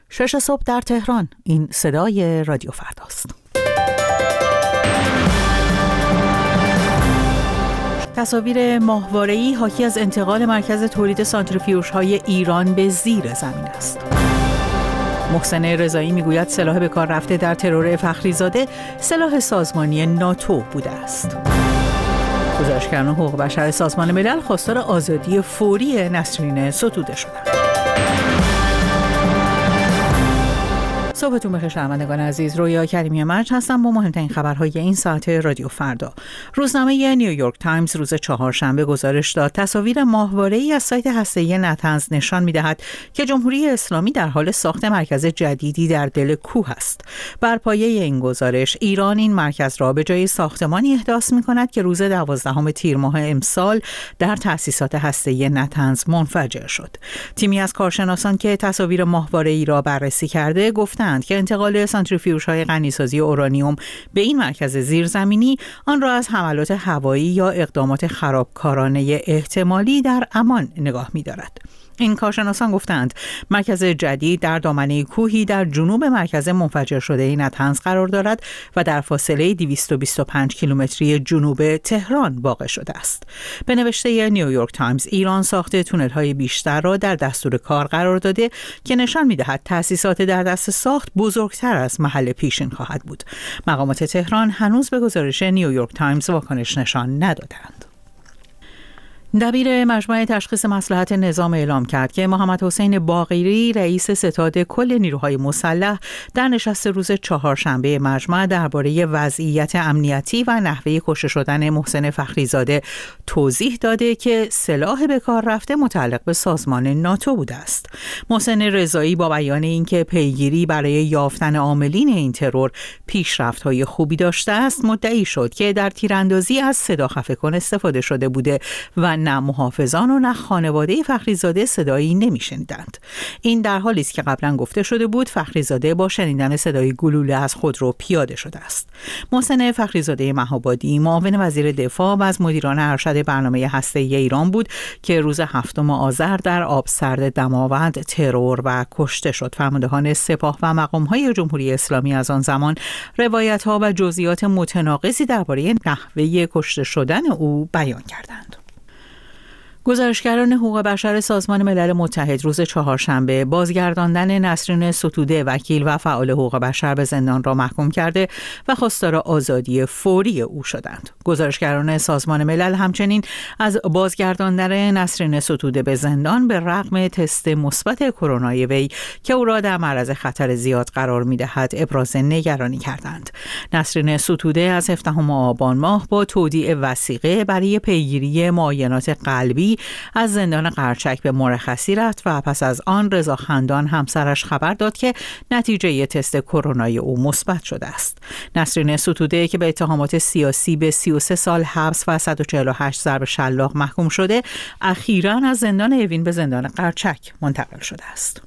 6 صبح در تهران. این صدای رادیو فرداست. تصاویر ماهواره‌ای حاکی از انتقال مرکز تولید سانتریفیوژهای ایران به زیر زمین است. محسن رضایی میگوید سلاح به کار رفته در ترور فخریزاده سلاح سازمانی ناتو بوده است. گزارشگران حقوق بشر سازمان ملل خواستار آزادی فوری نسرین ستوده شدند. صبحتون بخیر شنوندگان عزیز، رویا کریمی مرج هستم با مهمترین خبرهای این ساعت رادیو فردا. روزنامه نیویورک تایمز روز چهارشنبه گزارش داد تصاویر ماهواره‌ای از سایت هسته‌ای نتنز نشان می‌دهد که جمهوری اسلامی در حال ساخت مرکز جدیدی در دل کوه است. بر پایه این گزارش ایران این مرکز را به جای ساختمانی احداث می‌کند که روز 12 تیر ماه امسال در تأسیسات هسته‌ای نتنز منفجر شد. تیمی از کارشناسان که تصاویر ماهواره‌ای را بررسی کرده گفتند که انتقال سانتریفیوژهای غنیسازی اورانیوم به این مرکز زیرزمینی آن را از حملات هوایی یا اقدامات خرابکارانه احتمالی در امان نگاه می‌دارد. این کارشناسان گفتند مرکز جدید در دامنه کوهی در جنوب مرکز منفجر شده نتنز قرار دارد و در فاصله 225 کیلومتری جنوب تهران واقع شده است. به نوشته نیویورک تایمز ایران ساخت تونل‌های بیشتر را در دستور کار قرار داده که نشان می‌دهد تأسیسات در دست ساخت بزرگتر از محل پیشین خواهد بود. مقامات تهران هنوز به گزارش نیویورک تایمز واکنش نشان ندادند. دبیر مجمع تشخیص مصلحت نظام اعلام کرد که محمد حسین باقری رئیس ستاد کل نیروهای مسلح در نشست روز چهارشنبه مجمع درباره وضعیت امنیتی و نحوه کشته شدن محسن فخریزاده توضیح داده که سلاح به کار رفته متعلق به سازمان ناتو بوده است. محسن رضایی با بیان اینکه پیگیری برای یافتن عاملین این ترور پیشرفت‌های خوبی داشته است، مدعی شد که در تیراندازی از صدا خفه‌کن استفاده شده بوده و نه محافظان و نه خانواده فخریزاده صدایی نمیشنیدند. این در حالی است که قبلا گفته شده بود فخریزاده با شنیدن صدای گلوله از خودرو پیاده شده است. محسن فخریزاده مهابادی معاون وزیر دفاع و از مدیران ارشد برنامه هسته‌ای ایران بود که روز 7 آذر در آبسرد دماوند ترور و کشته شد. فرماندهان سپاه و مقام‌های جمهوری اسلامی از آن زمان روایت‌ها و جزئیات متناقضی درباره نحوه کشته شدن او بیان کردند. گزارشگران حقوق بشر سازمان ملل متحد روز چهارشنبه بازگرداندن نسرین ستوده وکیل و فعال حقوق بشر به زندان را محکوم کرده و خواستار آزادی فوری او شدند. گزارشگران سازمان ملل همچنین از بازگرداندن نسرین ستوده به زندان به رغم تست مثبت کرونای وی که او را در معرض خطر زیاد قرار می‌دهد ابراز نگرانی کردند. نسرین ستوده از 17 آبان ماه با تودیع وثیقه برای پیگیری معاینات قلبی از زندان قرچک به مرخصی رفت و پس از آن رضا خندان همسرش خبر داد که نتیجه تست کرونای او مثبت شده است. نسرین ستوده که به اتهامات سیاسی به 33 سال حبس و 148 ضرب شلاق محکوم شده، اخیراً از زندان اوین به زندان قرچک منتقل شده است.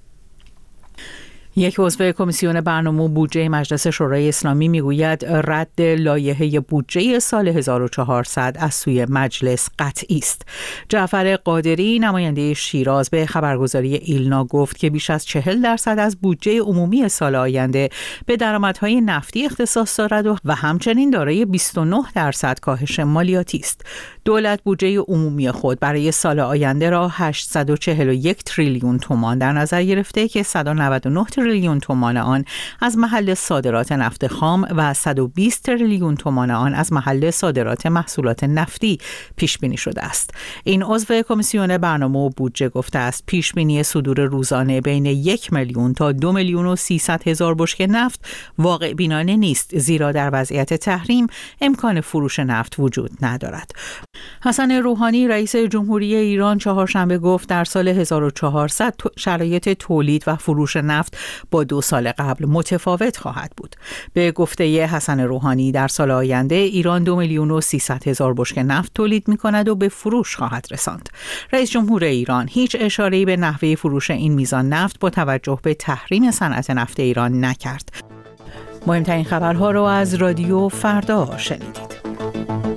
یک عضو کمیسیون برنامه و بودجه مجلس شورای اسلامی میگوید رد لایحه بودجه سال 1400 از سوی مجلس قطعی است. جعفر قادری نماینده شیراز به خبرگزاری ایلنا گفت که بیش از 40% از بودجه عمومی سال آینده به درآمدهای نفتی اختصاص دارد و همچنین دارای 29% کاهش مالیاتی است. دولت بودجه عمومی خود برای سال آینده را 841 تریلیون تومان در نظر گرفته که 199 تریلیون تومان آن از محل صادرات نفت خام و 120 تریلیون تومان آن از محل صادرات محصولات نفتی پیش بینی شده است. این عضو کمیسیون برنامه و بودجه گفته است پیش بینی صدور روزانه بین 1 میلیون تا 2,300,000 بشکه نفت واقع بینانه نیست، زیرا در وضعیت تحریم امکان فروش نفت وجود ندارد. حسن روحانی رئیس جمهوری ایران چهارشنبه گفت در سال 1400 شرایط تولید و فروش نفت با 2 سال قبل متفاوت خواهد بود. به گفته حسن روحانی در سال آینده ایران 2,300,000 بشکه نفت تولید می کند و به فروش خواهد رساند. رئیس جمهور ایران هیچ اشاره‌ای به نحوه فروش این میزان نفت با توجه به تحریم صنعت نفت ایران نکرد. مهمترین خبرها را از رادیو فردا شنیدید.